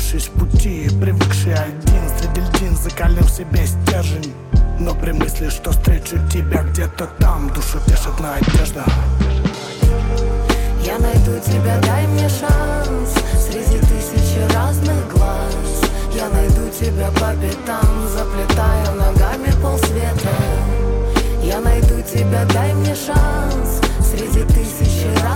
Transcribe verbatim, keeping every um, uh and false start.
сбившись в пути, привыкший один среди льдин, закалил в себе стержень. Но при мысли, что встречу тебя где-то там, душу тешит надежда. Я найду тебя, дай мне шанс среди тысячи разных глаз. Я найду тебя по пятам, заплетая ногами полсвета. Я найду тебя, дай мне шанс среди тысячи